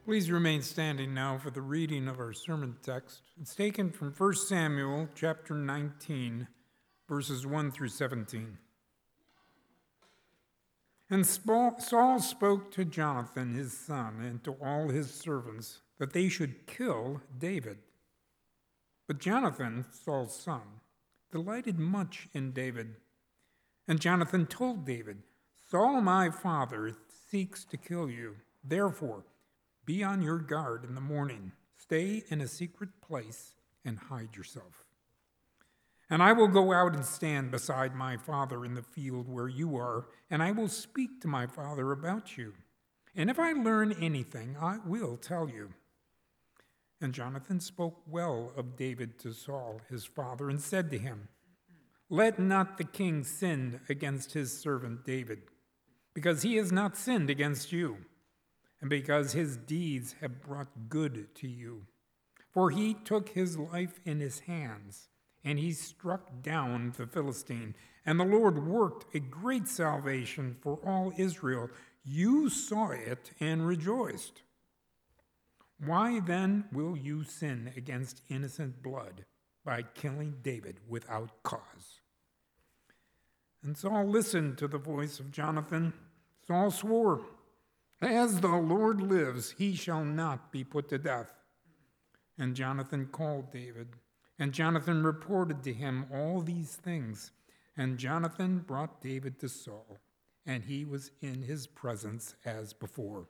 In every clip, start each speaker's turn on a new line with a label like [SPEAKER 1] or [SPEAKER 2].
[SPEAKER 1] Please remain standing now for the reading of our sermon text. It's taken from 1 Samuel chapter 19, verses 1 through 17. And Saul spoke to Jonathan, his son, and to all his servants, that they should kill David. But Jonathan, Saul's son, delighted much in David. And Jonathan told David, Saul my father seeks to kill you. Therefore, be on your guard in the morning. Stay in a secret place and hide yourself. And I will go out and stand beside my father in the field where you are, and I will speak to my father about you. And if I learn anything, I will tell you. And Jonathan spoke well of David to Saul, his father, and said to him, Let not the king sin against his servant David, because he has not sinned against you, and because his deeds have brought good to you. For he took his life in his hands, and he struck down the Philistine, and the Lord worked a great salvation for all Israel. You saw it and rejoiced. Why then will you sin against innocent blood by killing David without cause? And Saul listened to the voice of Jonathan. Saul swore, As the Lord lives, he shall not be put to death. And Jonathan called David, and Jonathan reported to him all these things. And Jonathan brought David to Saul, and he was in his presence as before.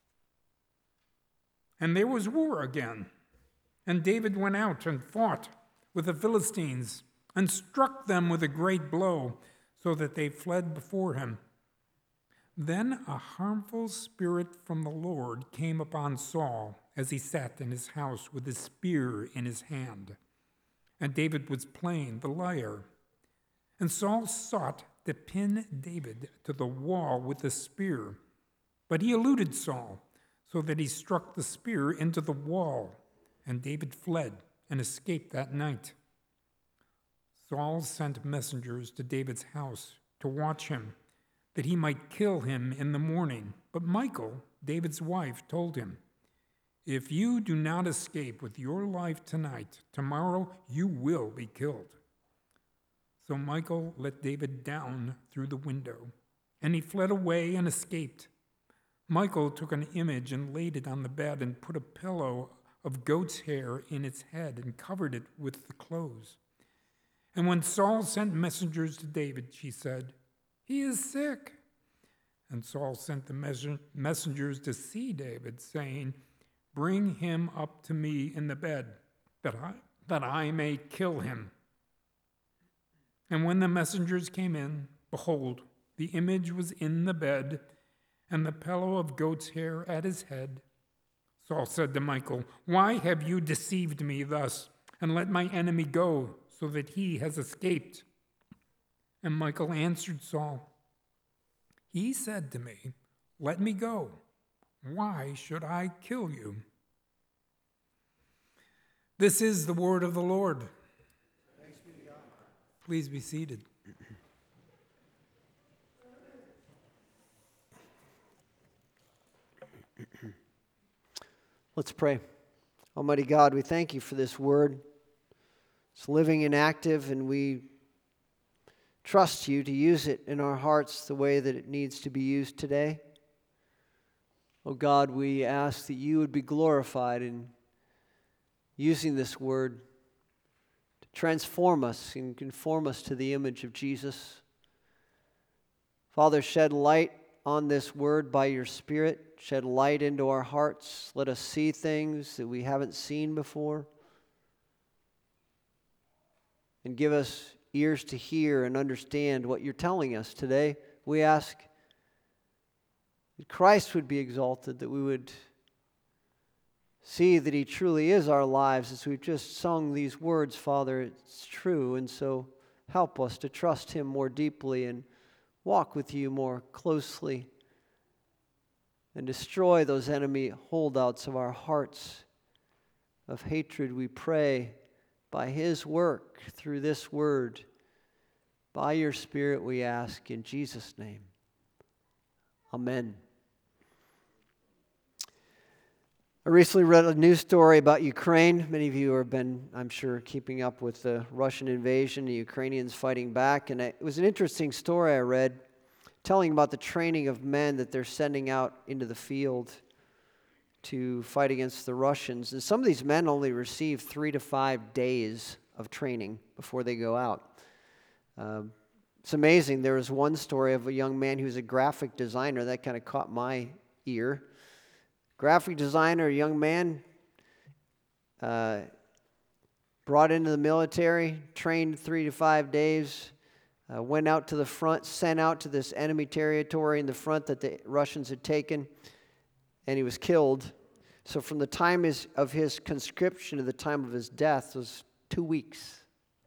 [SPEAKER 1] And there was war again, and David went out and fought with the Philistines, and struck them with a great blow, so that they fled before him. Then a harmful spirit from the Lord came upon Saul as he sat in his house with his spear in his hand. And David was playing the lyre. And Saul sought to pin David to the wall with the spear. But he eluded Saul, so that he struck the spear into the wall. And David fled and escaped that night. Saul sent messengers to David's house to watch him, that he might kill him in the morning. But Michal, David's wife, told him, If you do not escape with your life tonight, tomorrow you will be killed. So Michal let David down through the window, and he fled away and escaped. Michal took an image and laid it on the bed and put a pillow of goat's hair in its head and covered it with the clothes. And when Saul sent messengers to David, she said, He is sick. And Saul sent the messengers to see David, saying, Bring him up to me in the bed, that I may kill him. And when the messengers came in, behold, the image was in the bed, and the pillow of goat's hair at his head. Saul said to Michal, Why have you deceived me thus, and let my enemy go, so that he has escaped? And Michal answered Saul, He said to me, Let me go. Why should I kill you? This is the word of the Lord.
[SPEAKER 2] Thanks be to God.
[SPEAKER 1] Please be seated.
[SPEAKER 2] Let's pray. Almighty God, we thank you for this word. It's living and active, and we trust you to use it in our hearts the way that it needs to be used today. Oh God, we ask that you would be glorified in using this word to transform us and conform us to the image of Jesus. Father, shed light on this word by your Spirit. Shed light into our hearts. Let us see things that we haven't seen before. And give us ears to hear and understand what you're telling us today. We ask that Christ would be exalted, that we would see that he truly is our lives. As we've just sung these words, Father, it's true. And so help us to trust him more deeply and walk with you more closely and destroy those enemy holdouts of our hearts of hatred, we pray, by his work through this word. By your Spirit we ask in Jesus' name. Amen. I recently read a news story about Ukraine. Many of you have been, I'm sure, keeping up with the Russian invasion, the Ukrainians fighting back. And it was an interesting story I read, telling about the training of men that they're sending out into the field to fight against the Russians. And some of these men only receive 3 to 5 days of training before they go out. It's amazing. There was one story of a young man who was a graphic designer. That kind of caught my ear. Graphic designer, a young man, brought into the military, trained 3 to 5 days, went out to the front, sent out to this enemy territory in the front that the Russians had taken, and he was killed. So from the time of his conscription to the time of his death was 2 weeks.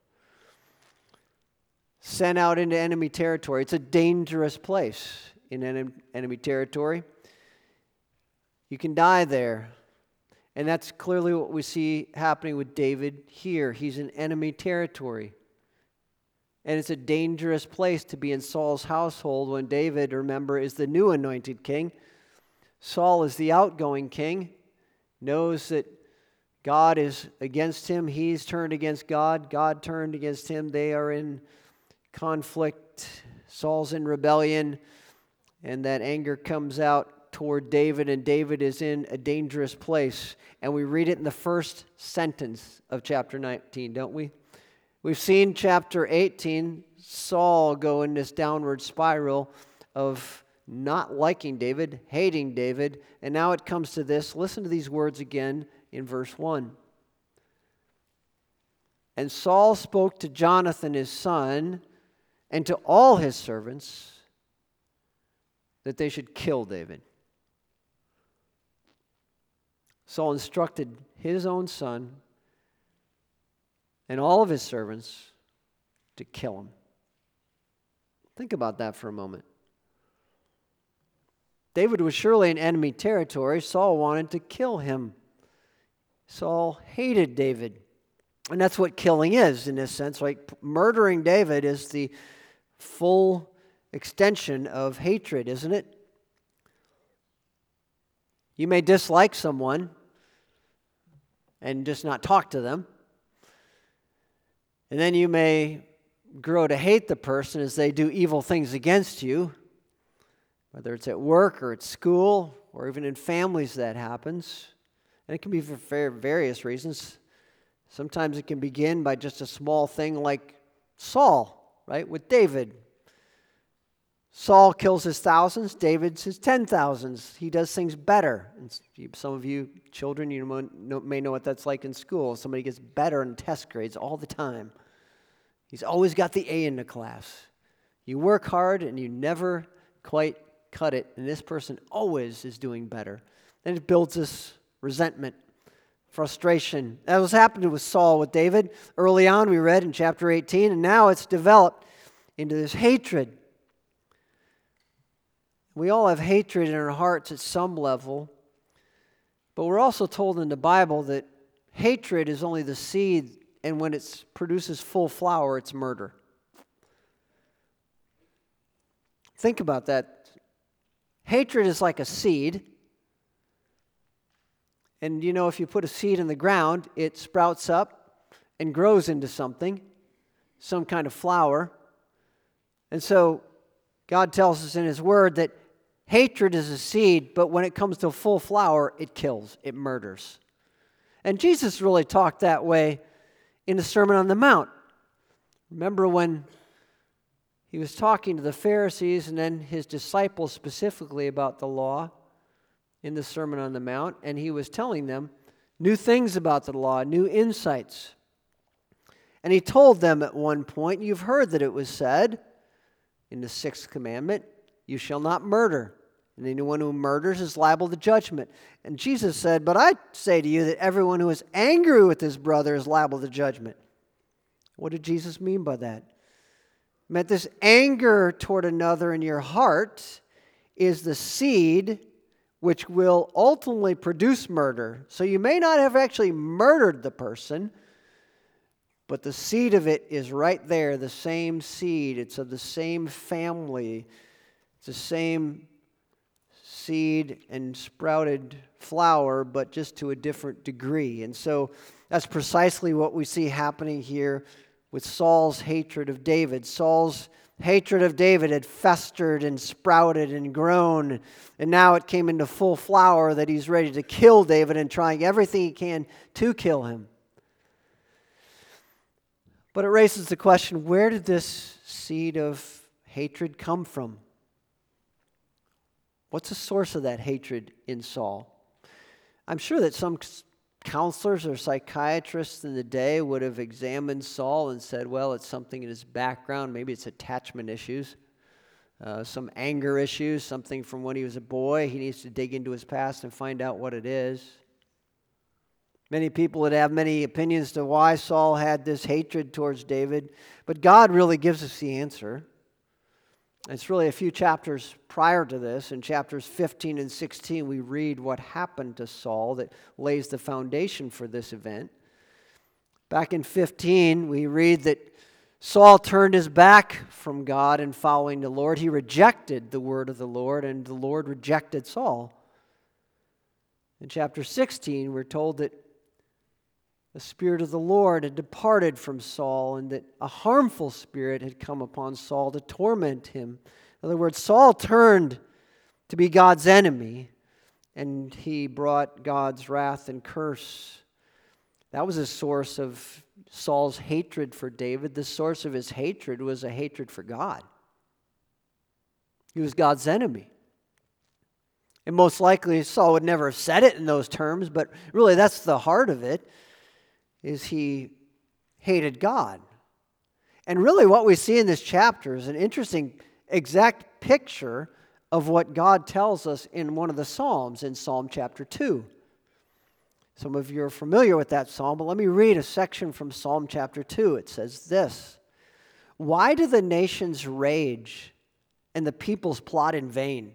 [SPEAKER 2] Sent out into enemy territory. It's a dangerous place in enemy territory. You can die there. And that's clearly what we see happening with David here. He's in enemy territory. And it's a dangerous place to be in Saul's household when David, remember, is the new anointed king. Saul is the outgoing king, knows that God is against him. He's turned against God. God turned against him. They are in conflict. Saul's in rebellion. And that anger comes out toward David, and David is in a dangerous place. And we read it in the first sentence of chapter 19, don't we? We've seen chapter 18, Saul go in this downward spiral of not liking David, hating David, and now it comes to this. Listen to these words again in verse 1. And Saul spoke to Jonathan his son and to all his servants that they should kill David. Saul instructed his own son and all of his servants to kill him. Think about that for a moment. David was surely in enemy territory. Saul wanted to kill him. Saul hated David. And that's what killing is, in this sense. Like murdering David is the full extension of hatred, isn't it? You may dislike someone and just not talk to them. And then you may grow to hate the person as they do evil things against you, whether it's at work or at school or even in families that happens. And it can be for various reasons. Sometimes it can begin by just a small thing like Saul, right, with David. Saul kills his thousands, David's his 10,000s. He does things better. And some of you children, may know what that's like in school. Somebody gets better in test grades all the time. He's always got the A in the class. You work hard and you never quite cut it, and this person always is doing better. And it builds this resentment, frustration. That was happening with Saul with David. Early on, we read in chapter 18, and now it's developed into this hatred. We all have hatred in our hearts at some level, but we're also told in the Bible that hatred is only the seed, and when it produces full flower, it's murder. Think about that. Hatred is like a seed, and if you put a seed in the ground, it sprouts up and grows into something, some kind of flower. And so God tells us in His Word that hatred is a seed, but when it comes to full flower, it kills, it murders. And Jesus really talked that way in the Sermon on the Mount. Remember when He was talking to the Pharisees and then His disciples specifically about the law in the Sermon on the Mount, and He was telling them new things about the law, new insights. And He told them at one point, you've heard that it was said in the 6th commandment, you shall not murder. And anyone who murders is liable to judgment. And Jesus said, but I say to you that everyone who is angry with his brother is liable to judgment. What did Jesus mean by that? He meant this anger toward another in your heart is the seed which will ultimately produce murder. So you may not have actually murdered the person, but the seed of it is right there, the same seed. It's of the same family. It's the same seed and sprouted flower, but just to a different degree. And so that's precisely what we see happening here with Saul's hatred of David. Saul's hatred of David had festered and sprouted and grown, and now it came into full flower that he's ready to kill David and trying everything he can to kill him. But it raises the question, where did this seed of hatred come from? What's the source of that hatred in Saul? I'm sure that some counselors or psychiatrists in the day would have examined Saul and said, well, it's something in his background. Maybe it's attachment issues, some anger issues, something from when he was a boy. He needs to dig into his past and find out what it is. Many people would have many opinions to why Saul had this hatred towards David, but God really gives us the answer. It's really a few chapters prior to this. In chapters 15 and 16, we read what happened to Saul that lays the foundation for this event. Back in 15, we read that Saul turned his back from God and following the Lord. He rejected the word of the Lord, and the Lord rejected Saul. In chapter 16, we're told that the Spirit of the Lord had departed from Saul and that a harmful spirit had come upon Saul to torment him. In other words, Saul turned to be God's enemy, and he brought God's wrath and curse. That was a source of Saul's hatred for David. The source of his hatred was a hatred for God. He was God's enemy. And most likely Saul would never have said it in those terms, but really that's the heart of it, is he hated God. And really what we see in this chapter is an interesting exact picture of what God tells us in one of the Psalms, in Psalm chapter 2. Some of you are familiar with that psalm, but let me read a section from Psalm chapter 2. It says this: "Why do the nations rage and the peoples plot in vain?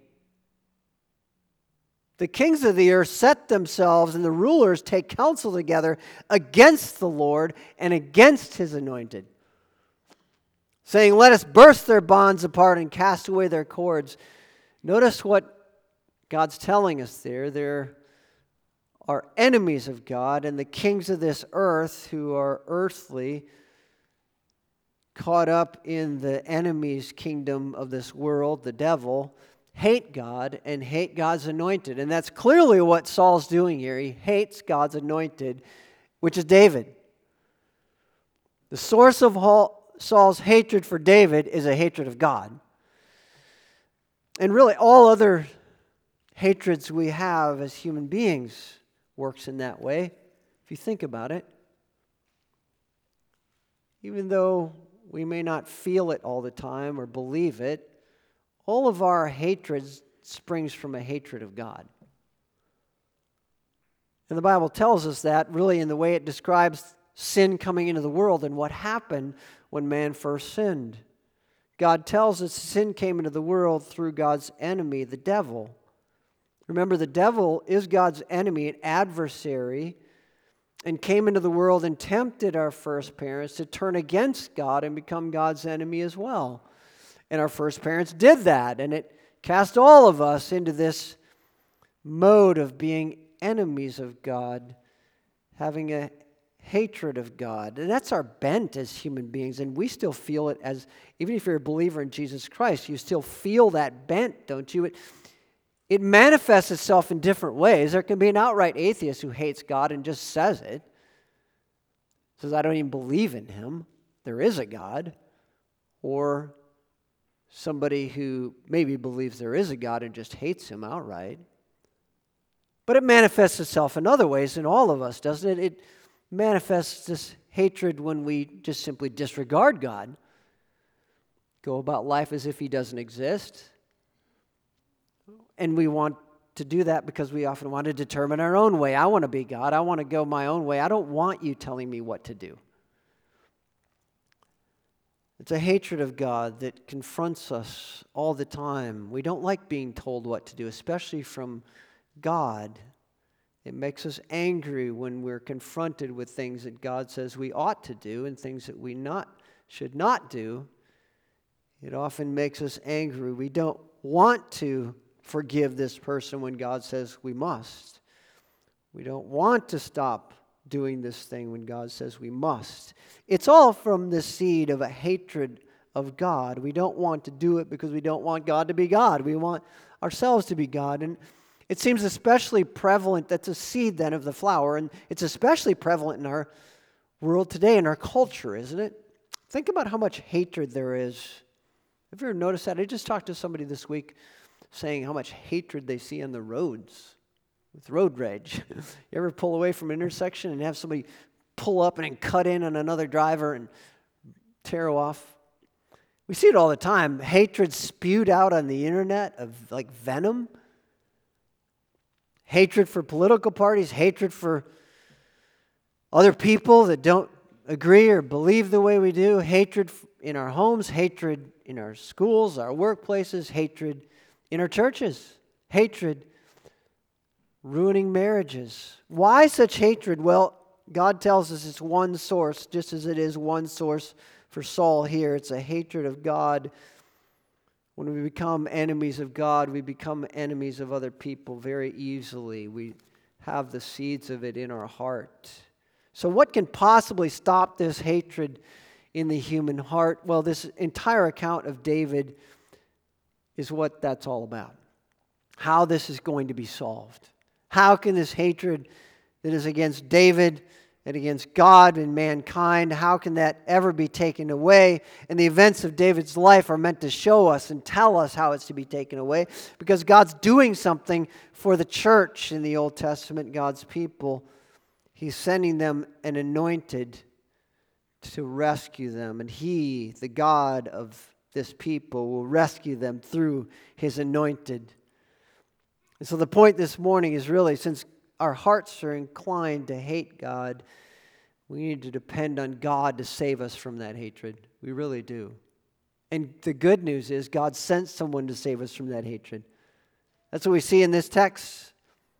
[SPEAKER 2] The kings of the earth set themselves, and the rulers take counsel together against the Lord and against His anointed, saying, 'Let us burst their bonds apart and cast away their cords.'" Notice what God's telling us there. There are enemies of God, and the kings of this earth, who are earthly, caught up in the enemy's kingdom of this world, the devil, hate God and hate God's anointed. And that's clearly what Saul's doing here. He hates God's anointed, which is David. The source of Saul's hatred for David is a hatred of God. And really all other hatreds we have as human beings works in that way, if you think about it. Even though we may not feel it all the time or believe it, all of our hatred springs from a hatred of God. And the Bible tells us that really in the way it describes sin coming into the world and what happened when man first sinned. God tells us sin came into the world through God's enemy, the devil. Remember, the devil is God's enemy, an adversary, and came into the world and tempted our first parents to turn against God and become God's enemy as well. And our first parents did that, and it cast all of us into this mode of being enemies of God, having a hatred of God. And that's our bent as human beings, and we still feel it as, even if you're a believer in Jesus Christ, you still feel that bent, don't you? It manifests itself in different ways. There can be an outright atheist who hates God and just says it. Says, I don't even believe in Him. There is a God. Or somebody who maybe believes there is a God and just hates Him outright. But it manifests itself in other ways in all of us, doesn't it? It manifests this hatred when we just simply disregard God, go about life as if He doesn't exist. And we want to do that because we often want to determine our own way. I want to be God. I want to go my own way. I don't want you telling me what to do. It's a hatred of God that confronts us all the time. We don't like being told what to do, especially from God. It makes us angry when we're confronted with things that God says we ought to do and things that we should not do. It often makes us angry. We don't want to forgive this person when God says we must. We don't want to stop doing this thing when God says we must. It's all from the seed of a hatred of God. We don't want to do it because we don't want God to be God. We want ourselves to be God. And it seems especially prevalent, that's a seed then of the flower, and it's especially prevalent in our world today, in our culture, isn't it? Think about how much hatred there is. Have you ever noticed that? I just talked to somebody this week saying how much hatred they see on the roads with road rage. You ever pull away from an intersection and have somebody pull up and then cut in on another driver and tear off? We see it all the time. Hatred spewed out on the internet of like venom. Hatred for political parties, hatred for other people that don't agree or believe the way we do, hatred in our homes, hatred in our schools, our workplaces, hatred in our churches, hatred ruining marriages. Why such hatred? Well, God tells us it's one source, just as it is one source for Saul here. It's a hatred of God. When we become enemies of God, we become enemies of other people very easily. We have the seeds of it in our heart. So what can possibly stop this hatred in the human heart? Well, this entire account of David is what that's all about. How this is going to be solved. How can this hatred that is against David and against God and mankind, how can that ever be taken away? And the events of David's life are meant to show us and tell us how it's to be taken away, because God's doing something for the church in the Old Testament, God's people. He's sending them an anointed to rescue them, and He, the God of this people, will rescue them through His anointed. And so the point this morning is really, since our hearts are inclined to hate God, we need to depend on God to save us from that hatred. We really do. And the good news is God sent someone to save us from that hatred. That's what we see in this text.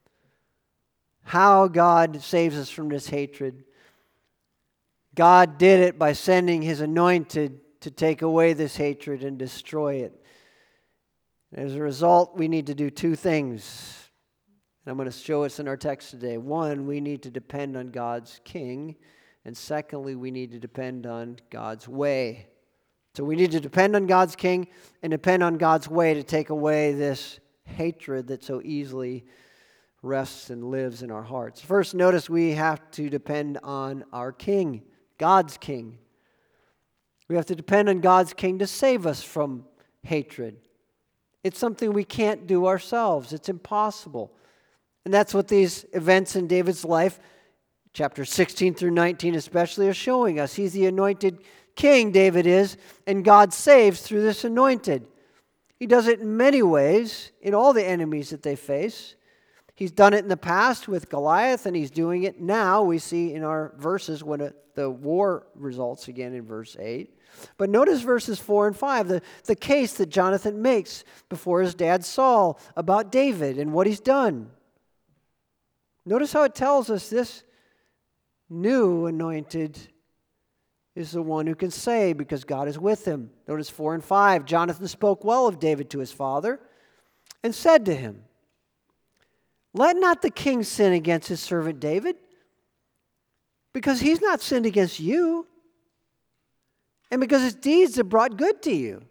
[SPEAKER 2] How God saves us from this hatred. God did it by sending His anointed to take away this hatred and destroy it. As a result, we need to do two things. And I'm going to show us in our text today. One, we need to depend on God's King. And secondly, we need to depend on God's way. So we need to depend on God's King and depend on God's way to take away this hatred that so easily rests and lives in our hearts. First, notice we have to depend on our King, God's King. We have to depend on God's King to save us from hatred. It's something we can't do ourselves. It's impossible. And that's what these events in David's life, chapter 16 through 19 especially, are showing us. He's the anointed king, David is, and God saves through this anointed. He does it in many ways, in all the enemies that they face. He's done it in the past with Goliath, and He's doing it now, we see in our verses when the war results again in verse 8. But notice verses 4 and 5, the case that Jonathan makes before his dad Saul about David and what he's done. Notice how it tells us this new anointed is the one who can say, because God is with him. Notice 4 and 5, Jonathan spoke well of David to his father and said to him, "Let not the king sin against his servant David, because he's not sinned against you, and because his deeds have brought good to you.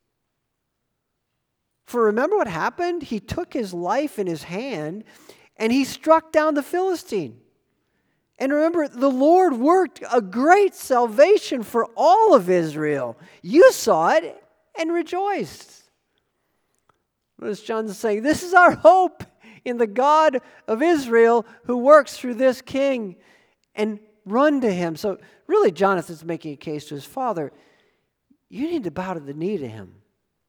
[SPEAKER 2] For remember what happened? He took his life in his hand, and he struck down the Philistine. And remember, the Lord worked a great salvation for all of Israel. You saw it and rejoiced." Notice John's saying, this is our hope in the God of Israel who works through this king, and run to him. So really, Jonathan's making a case to his father. You need to bow to the knee to him,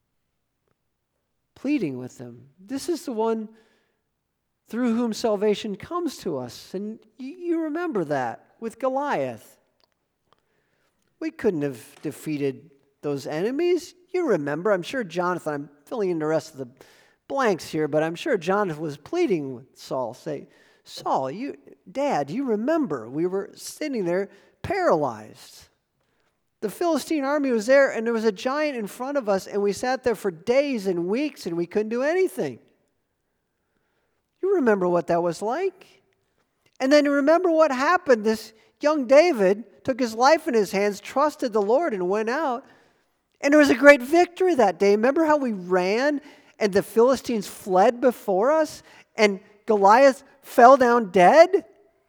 [SPEAKER 2] pleading with him. This is the one through whom salvation comes to us. And you remember that with Goliath. We couldn't have defeated those enemies. You remember, I'm sure Jonathan, I'm filling in the rest of the blanks here, but I'm sure Jonathan was pleading with Saul, saying, Saul, Dad, you remember we were sitting there paralyzed. The Philistine army was there, and there was a giant in front of us, and we sat there for days and weeks, and we couldn't do anything. You remember what that was like. And then remember what happened. This young David took his life in his hands, trusted the Lord, and went out. And there was a great victory that day. Remember how we ran and the Philistines fled before us and Goliath fell down dead?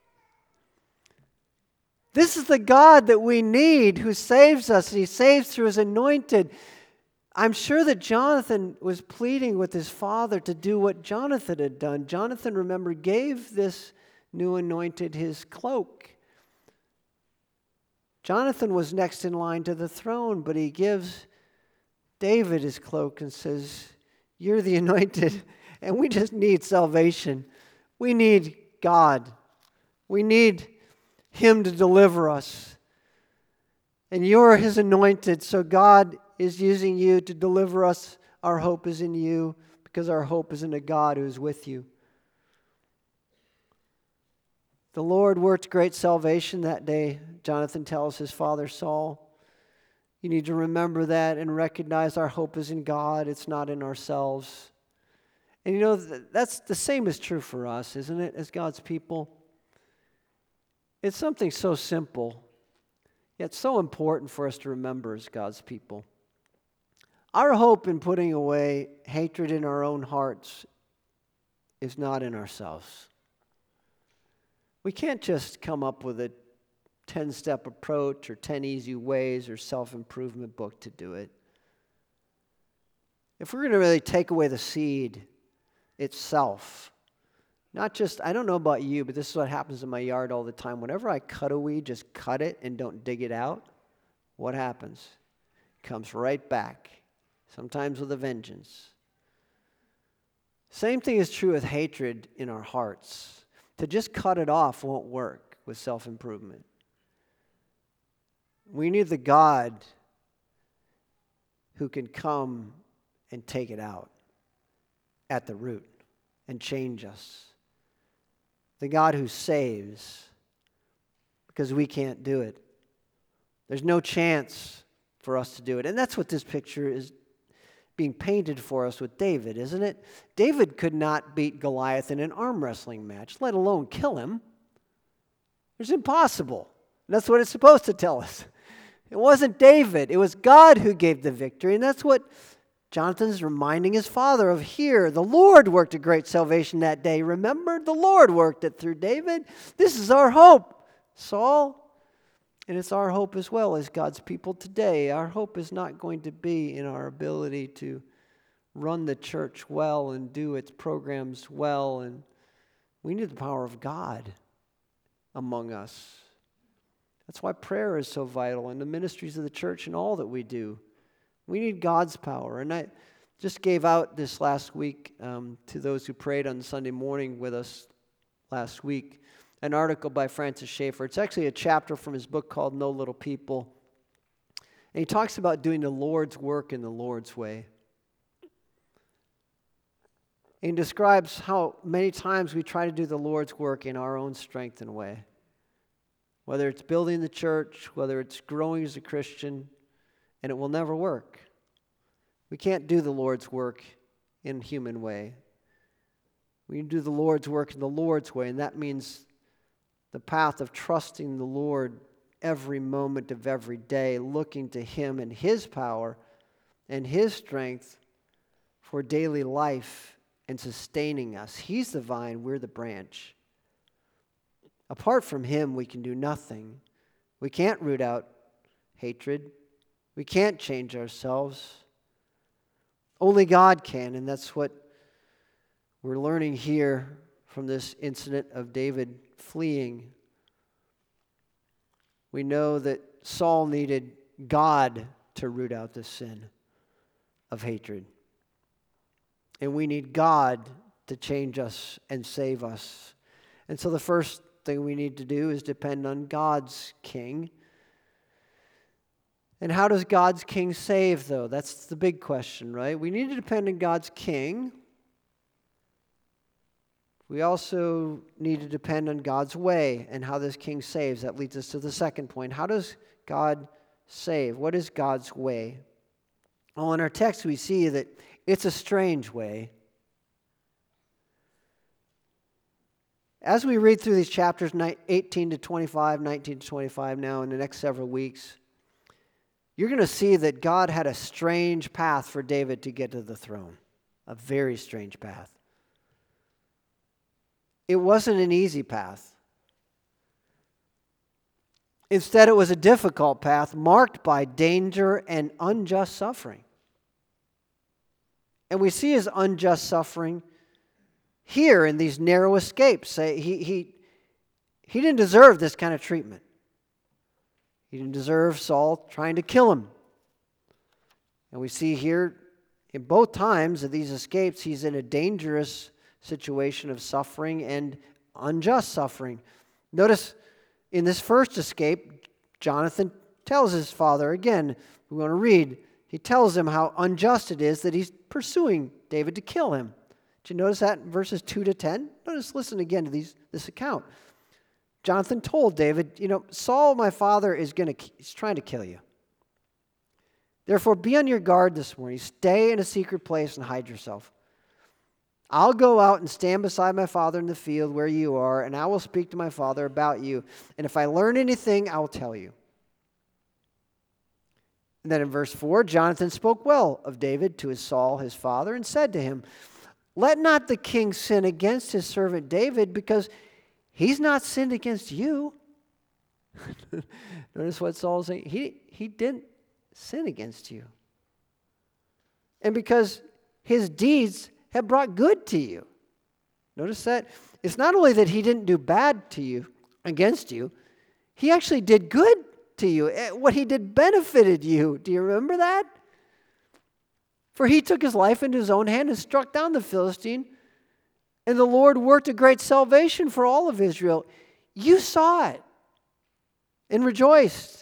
[SPEAKER 2] This is the God that we need who saves us, and He saves through His anointed. I'm sure that Jonathan was pleading with his father to do what Jonathan had done. Jonathan, remember, gave this new anointed his cloak. Jonathan was next in line to the throne, but he gives David his cloak and says, "You're the anointed, and we just need salvation. We need God. We need Him to deliver us. And you're His anointed, so God is using you to deliver us. Our hope is in you because our hope is in a God who is with you." The Lord worked great salvation that day, Jonathan tells his father Saul. You need to remember that and recognize our hope is in God. It's not in ourselves. And you know, that's the same is true for us, isn't it, as God's people? It's something so simple, yet so important for us to remember as God's people. Our hope in putting away hatred in our own hearts is not in ourselves. We can't just come up with a 10-step approach or 10 easy ways or self-improvement book to do it. If we're going to really take away the seed itself, not just, I don't know about you, but this is what happens in my yard all the time. Whenever I cut a weed, just cut it and don't dig it out, what happens? It comes right back, sometimes with a vengeance. Same thing is true with hatred in our hearts. To just cut it off won't work with self-improvement. We need the God who can come and take it out at the root and change us. The God who saves, because we can't do it. There's no chance for us to do it. And that's what this picture is being painted for us with David, isn't it? David could not beat Goliath in an arm wrestling match, let alone kill him. It's impossible. And that's what it's supposed to tell us. It wasn't David. It was God who gave the victory. And that's what Jonathan's reminding his father of here. The Lord worked a great salvation that day. Remember, the Lord worked it through David. This is our hope, Saul. And it's our hope as well as God's people today. Our hope is not going to be in our ability to run the church well and do its programs well. And we need the power of God among us. That's why prayer is so vital in the ministries of the church and all that we do. We need God's power. And I just gave out this last week to those who prayed on Sunday morning with us last week, an article by Francis Schaeffer. It's actually a chapter from his book called No Little People. And he talks about doing the Lord's work in the Lord's way. And he describes how many times we try to do the Lord's work in our own strength and way. Whether it's building the church, whether it's growing as a Christian, and it will never work. We can't do the Lord's work in a human way. We do the Lord's work in the Lord's way, and that means the path of trusting the Lord every moment of every day, looking to Him and His power and His strength for daily life and sustaining us. He's the vine, we're the branch. Apart from Him, we can do nothing. We can't root out hatred. We can't change ourselves. Only God can, and that's what we're learning here from this incident of David fleeing. We know that Saul needed God to root out the sin of hatred. And we need God to change us and save us. And so the first thing we need to do is depend on God's King. And how does God's King save, though? That's the big question, right? We need to depend on God's King. We also need to depend on God's way and how this King saves. That leads us to the second point. How does God save? What is God's way? Well, in our text we see that it's a strange way. as we read through these chapters 18 to 25, 19 to 25 now in the next several weeks, you're going to see that God had a strange path for David to get to the throne. A very strange path. It wasn't an easy path. Instead, it was a difficult path marked by danger and unjust suffering. And we see his unjust suffering here in these narrow escapes. He didn't deserve this kind of treatment. He didn't deserve Saul trying to kill him. And we see here in both times of these escapes, he's in a dangerous situation of suffering and unjust suffering. Notice in this first escape, Jonathan tells his father, again, we want to read, he tells him how unjust it is that he's pursuing David to kill him. Did you notice that in verses 2 to 10? Listen again to this account. Jonathan told David, Saul, my father, he's trying to kill you. Therefore, be on your guard this morning. Stay in a secret place and hide yourself. I'll go out and stand beside my father in the field where you are, and I will speak to my father about you. And if I learn anything, I will tell you. And then in verse 4, Jonathan spoke well of David to Saul, his father, and said to him, let not the king sin against his servant David, because he's not sinned against you. Notice what Saul's saying. He didn't sin against you. And because his deeds have brought good to you. Notice that. It's not only that he didn't do bad to you, against you, he actually did good to you. What he did benefited you. Do you remember that? For he took his life into his own hand and struck down the Philistine, and the Lord worked a great salvation for all of Israel. You saw it and rejoiced.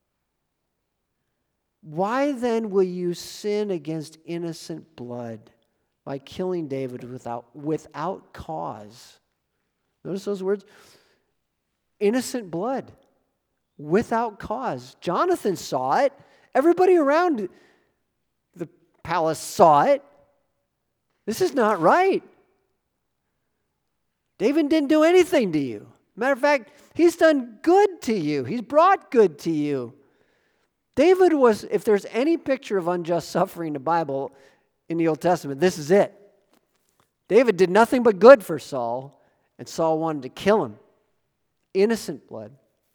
[SPEAKER 2] Why then will you sin against innocent blood by killing David without cause? Notice those words. Innocent blood. Without cause. Jonathan saw it. Everybody around the palace saw it. This is not right. David didn't do anything to you. Matter of fact, he's done good to you. He's brought good to you. David was, if there's any picture of unjust suffering in the Bible, in the Old Testament, this is it. David did nothing but good for Saul, and Saul wanted to kill him. Innocent blood.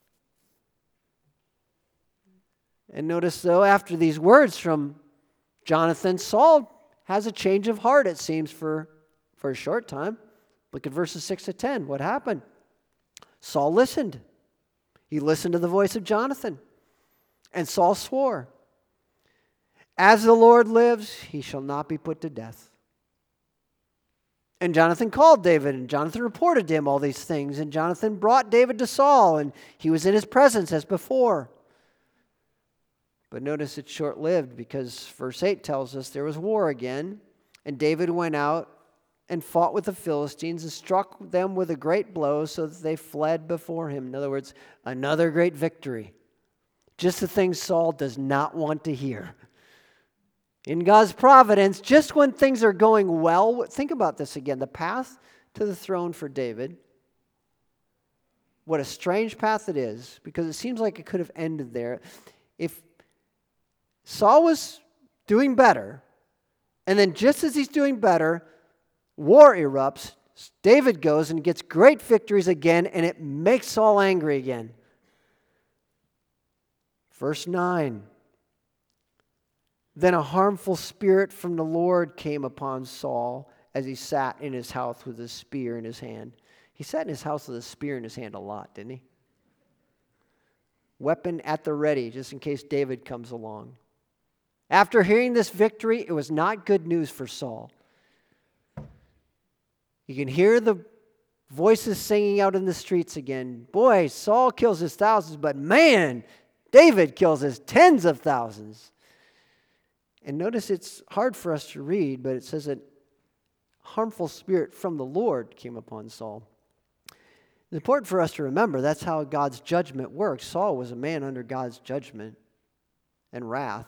[SPEAKER 2] And notice, though, after these words from Jonathan, Saul has a change of heart, it seems, for a short time. Look at verses 6 to 10. What happened? Saul listened. He listened to the voice of Jonathan. And Saul swore, as the Lord lives, he shall not be put to death. And Jonathan called David, and Jonathan reported to him all these things. And Jonathan brought David to Saul, and he was in his presence as before. But notice it's short-lived, because verse 8 tells us there was war again, and David went out and fought with the Philistines and struck them with a great blow so that they fled before him. In other words, another great victory. Just the thing Saul does not want to hear. In God's providence, just when things are going well, think about this again. The path to the throne for David, what a strange path it is, because it seems like it could have ended there. If Saul was doing better, and then just as he's doing better, war erupts, David goes and gets great victories again, and it makes Saul angry again. Verse 9. Then a harmful spirit from the Lord came upon Saul as he sat in his house with a spear in his hand. He sat in his house with a spear in his hand a lot, didn't he? Weapon at the ready, just in case David comes along. After hearing this victory, it was not good news for Saul. You can hear the voices singing out in the streets again. Boy, Saul kills his thousands, but man, David kills his tens of thousands. And notice it's hard for us to read, but it says that a harmful spirit from the Lord came upon Saul. It's important for us to remember that's how God's judgment works. Saul was a man under God's judgment and wrath.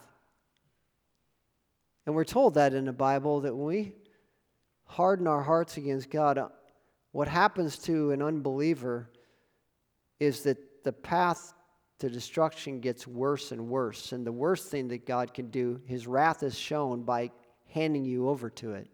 [SPEAKER 2] And we're told that in the Bible, that when we harden our hearts against God, What happens to an unbeliever is that the path to destruction gets worse and worse. And the worst thing that God can do, his wrath is shown by handing you over to it.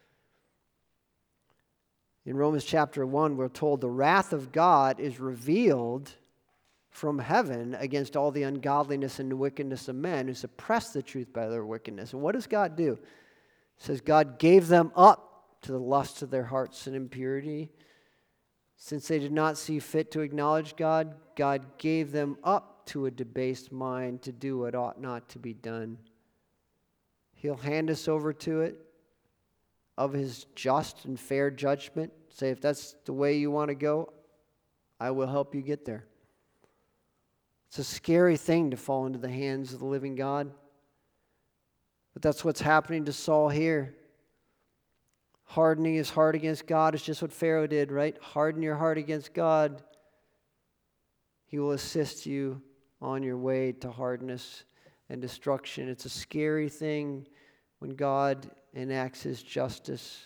[SPEAKER 2] In Romans chapter 1, we're told the wrath of God is revealed from heaven against all the ungodliness and wickedness of men who suppress the truth by their wickedness. And what does God do? It says God gave them up to the lust of their hearts and impurity. Since they did not see fit to acknowledge God, God gave them up to a debased mind to do what ought not to be done. He'll hand us over to it of his just and fair judgment. Say, if that's the way you want to go, I will help you get there. It's a scary thing to fall into the hands of the living God. But that's what's happening to Saul here. Hardening his heart against God is just what Pharaoh did, right? Harden your heart against God. He will assist you on your way to hardness and destruction. It's a scary thing when God enacts his justice.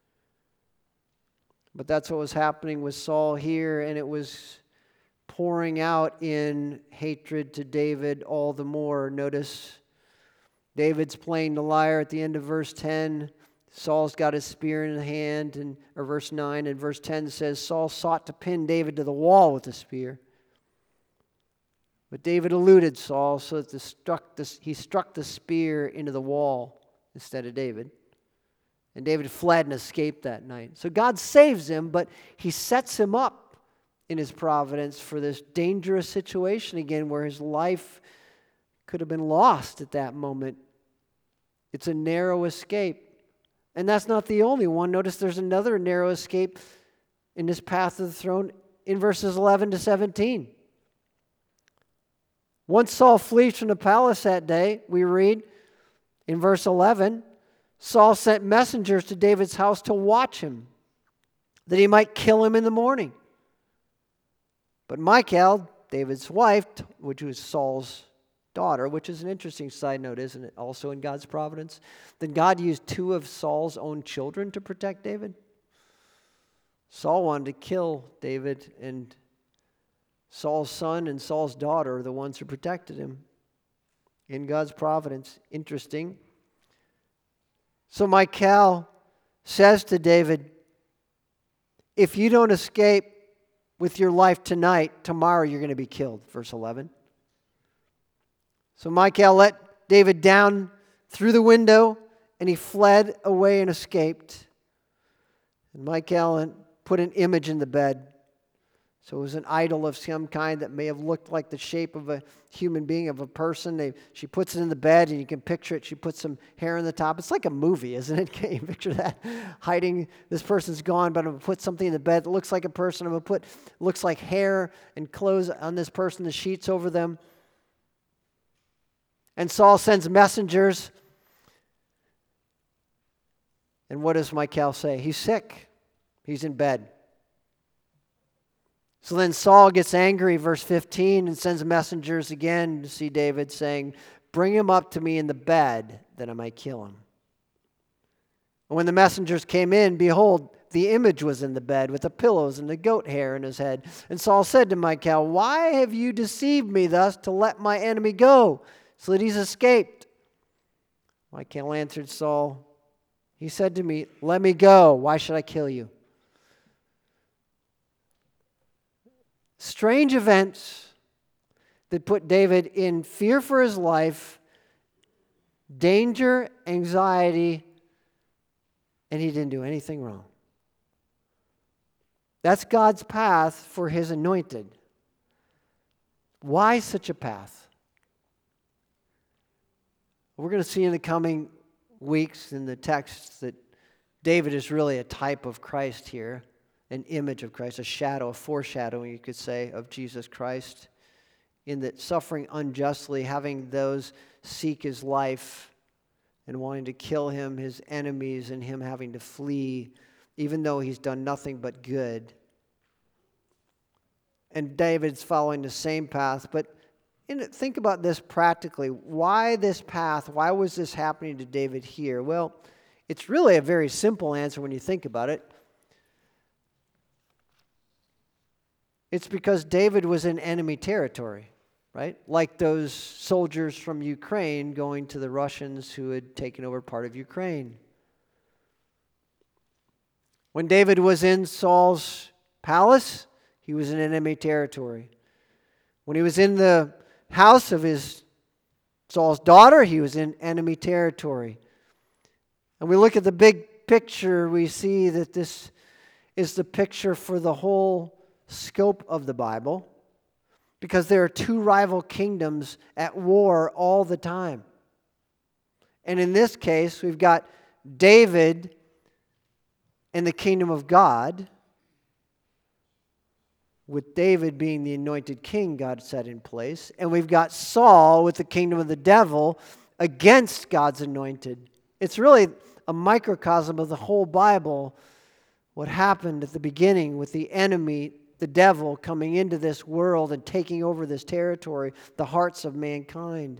[SPEAKER 2] But that's what was happening with Saul here, and it was pouring out in hatred to David all the more. Notice David's playing the lyre at the end of verse 10. Saul's got his spear in hand, or verse 9, and verse 10 says, Saul sought to pin David to the wall with a spear. But David eluded Saul, so that he struck the spear into the wall instead of David. And David fled and escaped that night. So God saves him, but he sets him up in his providence for this dangerous situation again where his life could have been lost at that moment. It's a narrow escape. And that's not the only one. Notice there's another narrow escape in this path of the throne in verses 11 to 17. Once Saul flees from the palace that day, we read in verse 11, Saul sent messengers to David's house to watch him, that he might kill him in the morning. But Michal, David's wife, which was Saul's daughter, which is an interesting side note, isn't it? Also in God's providence. Then God used 2 of Saul's own children to protect David. Saul wanted to kill David, and Saul's son and Saul's daughter are the ones who protected him in God's providence. Interesting. So Michal says to David, if you don't escape with your life tonight, tomorrow you're going to be killed. Verse 11. So Michal let David down through the window, and he fled away and escaped. And Michal put an image in the bed. So it was an idol of some kind that may have looked like the shape of a human being, of a person. She puts it in the bed, and you can picture it. She puts some hair on the top. It's like a movie, isn't it? Can you picture that? Hiding, this person's gone, but I'm going to put something in the bed that looks like a person. I'm going to put, looks like hair and clothes on this person, the sheets over them. And Saul sends messengers. And what does Michal say? He's sick. He's in bed. So then Saul gets angry, verse 15, and sends messengers again to see David, saying, bring him up to me in the bed, that I might kill him. And when the messengers came in, behold, the image was in the bed with the pillows and the goat hair in his head. And Saul said to Michal, why have you deceived me thus to let my enemy go, so that he's escaped? Michal answered Saul, he said to me, let me go. Why should I kill you? Strange events that put David in fear for his life, danger, anxiety, and he didn't do anything wrong. That's God's path for his anointed. Why such a path? We're going to see in the coming weeks in the text that David is really a type of Christ here. An image of Christ, a shadow, a foreshadowing, you could say, of Jesus Christ, in that suffering unjustly, having those seek his life and wanting to kill him, his enemies, and him having to flee, even though he's done nothing but good. And David's following the same path, but think about this practically. Why this path? Why was this happening to David here? Well, it's really a very simple answer when you think about it. It's because David was in enemy territory, right? Like those soldiers from Ukraine going to the Russians who had taken over part of Ukraine. When David was in Saul's palace, he was in enemy territory. When he was in the house of Saul's daughter, he was in enemy territory. And we look at the big picture, we see that this is the picture for the whole scope of the Bible, because there are two rival kingdoms at war all the time. And in this case, we've got David and the kingdom of God, with David being the anointed king God set in place. And we've got Saul with the kingdom of the devil against God's anointed. It's really a microcosm of the whole Bible, what happened at the beginning with the enemy, the devil, coming into this world and taking over this territory, the hearts of mankind.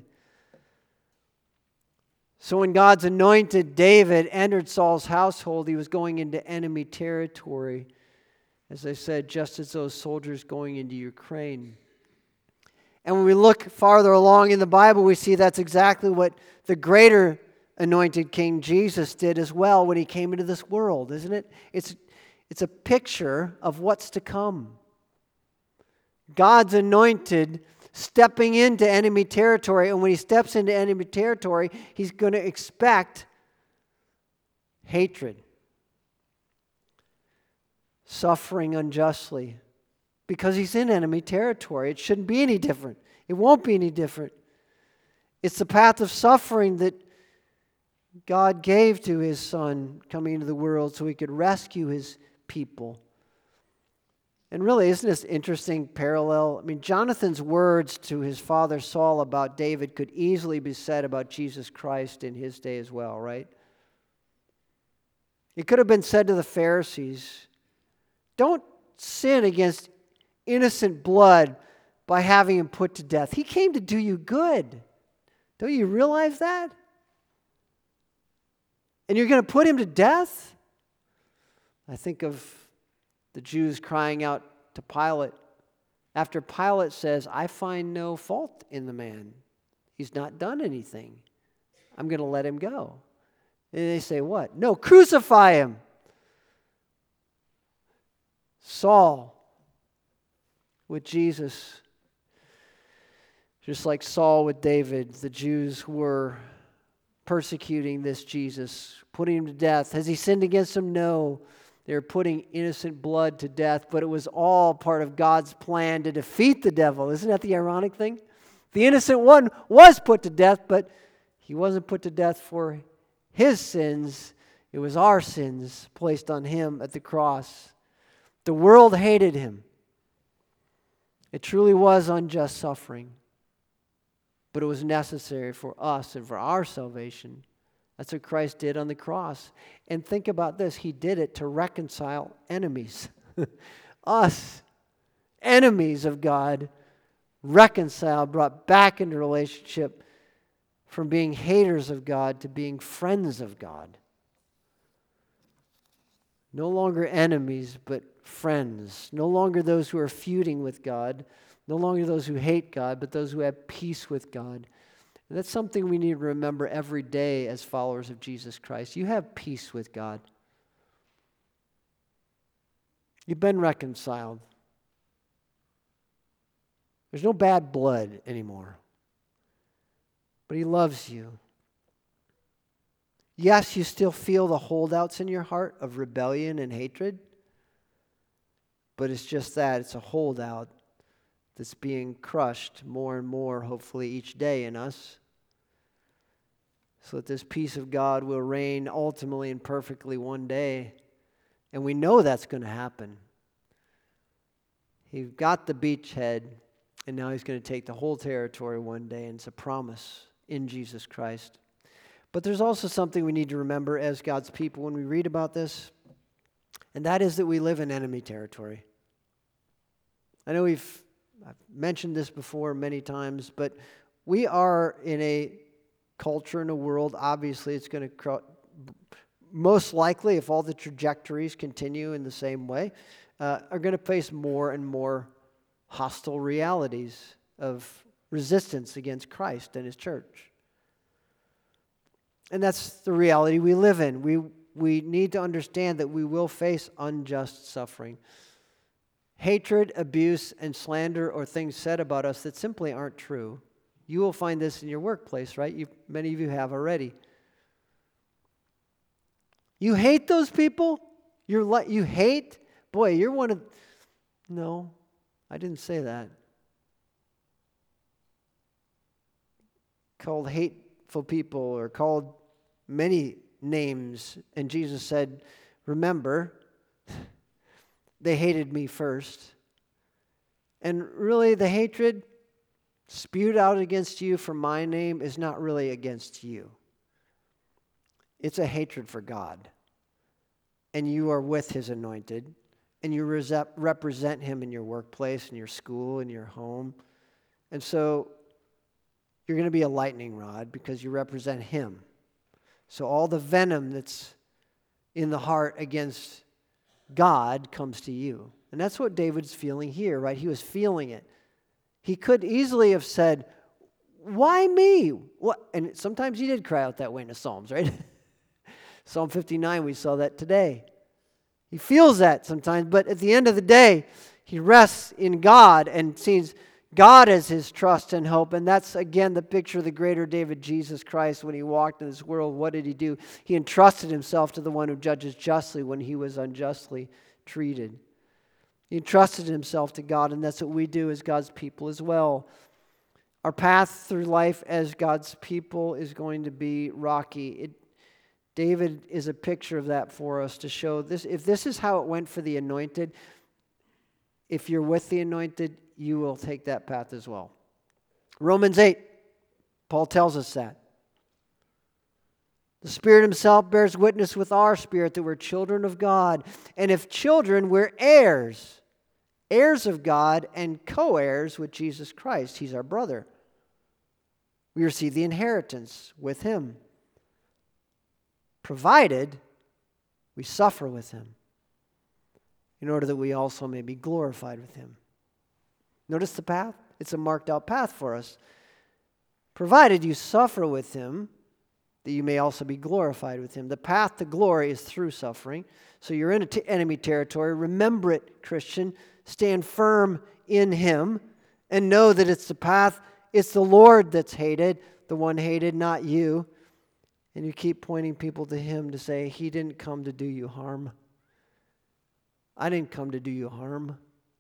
[SPEAKER 2] So when God's anointed David entered Saul's household, he was going into enemy territory. As I said, just as those soldiers going into Ukraine. And when we look farther along in the Bible, we see that's exactly what the greater anointed King Jesus did as well when he came into this world, isn't it? It's a picture of what's to come. God's anointed stepping into enemy territory, and when he steps into enemy territory, he's going to expect hatred, suffering unjustly, because he's in enemy territory. It shouldn't be any different. It won't be any different. It's the path of suffering that God gave to his Son coming into the world so he could rescue his people. And really, isn't this interesting parallel? I mean, Jonathan's words to his father Saul about David could easily be said about Jesus Christ in his day as well, right? It could have been said to the Pharisees, don't sin against innocent blood by having him put to death. He came to do you good. Don't you realize that? And you're going to put him to death? I think of the Jews crying out to Pilate after Pilate says, I find no fault in the man. He's not done anything. I'm going to let him go. And they say, what? No, crucify him. Saul with Jesus, just like Saul with David, the Jews were persecuting this Jesus, putting him to death. Has he sinned against them? No. They were putting innocent blood to death, but it was all part of God's plan to defeat the devil. Isn't that the ironic thing? The innocent one was put to death, but he wasn't put to death for his sins. It was our sins placed on him at the cross. The world hated him. It truly was unjust suffering, but it was necessary for us and for our salvation. That's what Christ did on the cross. And think about this. He did it to reconcile enemies. Us, enemies of God, reconciled, brought back into relationship from being haters of God to being friends of God. No longer enemies, but friends. No longer those who are feuding with God. No longer those who hate God, but those who have peace with God. And that's something we need to remember every day as followers of Jesus Christ. You have peace with God. You've been reconciled. There's no bad blood anymore. But he loves you. Yes, you still feel the holdouts in your heart of rebellion and hatred. But it's just that. It's a holdout that's being crushed more and more, hopefully, each day in us, so that this peace of God will reign ultimately and perfectly one day. And we know that's going to happen. He got the beachhead, and now he's going to take the whole territory one day, and it's a promise in Jesus Christ. But there's also something we need to remember as God's people when we read about this, and that is that we live in enemy territory. I know I've mentioned this before many times, but we are in a culture, in a world, obviously it's going to, most likely, if all the trajectories continue in the same way, are going to face more and more hostile realities of resistance against Christ and His church. And that's the reality we live in. We need to understand that we will face unjust suffering. Hatred, abuse, and slander, or things said about us that simply aren't true. You will find this in your workplace, right? Many of you have already. You hate those people? You hate? Boy, you're one of... No, I didn't say that. Called hateful people or called many names. And Jesus said, remember, they hated me first. And really, the hatred spewed out against you for my name is not really against you. It's a hatred for God. And you are with His anointed. And you represent Him in your workplace, in your school, in your home. And so you're going to be a lightning rod because you represent Him. So all the venom that's in the heart against God comes to you. And that's what David's feeling here, right? He was feeling it. He could easily have said, why me? What? And sometimes he did cry out that way in the Psalms, right? Psalm 59, we saw that today. He feels that sometimes, but at the end of the day, he rests in God and sees God as his trust and hope. And that's, again, the picture of the greater David, Jesus Christ. When he walked in this world, what did he do? He entrusted himself to the one who judges justly when he was unjustly treated. He entrusted himself to God, and that's what we do as God's people as well. Our path through life as God's people is going to be rocky. David is a picture of that for us to show this. If this is how it went for the anointed, if you're with the anointed, you will take that path as well. Romans 8, Paul tells us that. The Spirit Himself bears witness with our spirit that we're children of God. And if children, we're heirs. Heirs of God and co-heirs with Jesus Christ. He's our brother. We receive the inheritance with Him, provided we suffer with Him, in order that we also may be glorified with Him. Notice the path? It's a marked out path for us. Provided you suffer with Him, that you may also be glorified with Him. The path to glory is through suffering. So you're in enemy territory. Remember it, Christian. Stand firm in Him and know that it's the path. It's the Lord that's hated, the one hated, not you. And you keep pointing people to Him to say, He didn't come to do you harm. I didn't come to do you harm.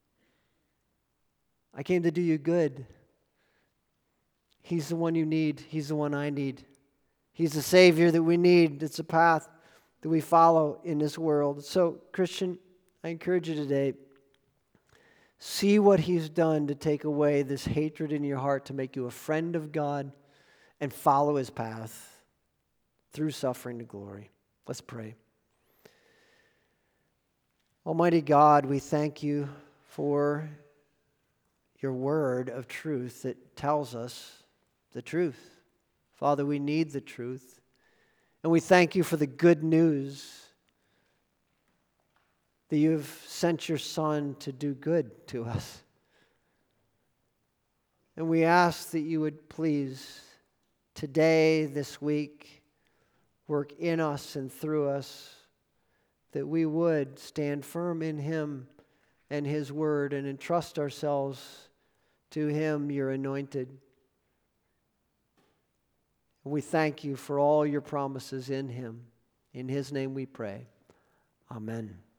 [SPEAKER 2] I came to do you good. He's the one you need. He's the one I need. He's the Savior that we need. It's a path that we follow in this world. So, Christian, I encourage you today, see what He's done to take away this hatred in your heart, to make you a friend of God, and follow His path through suffering to glory. Let's pray. Almighty God, we thank You for Your word of truth that tells us the truth. Father, we need the truth. And we thank You for the good news that You've sent Your Son to do good to us. And we ask that You would please, today, this week, work in us and through us, that we would stand firm in Him and His word and entrust ourselves to Him, Your anointed. We thank You for all Your promises in Him. In His name we pray. Amen.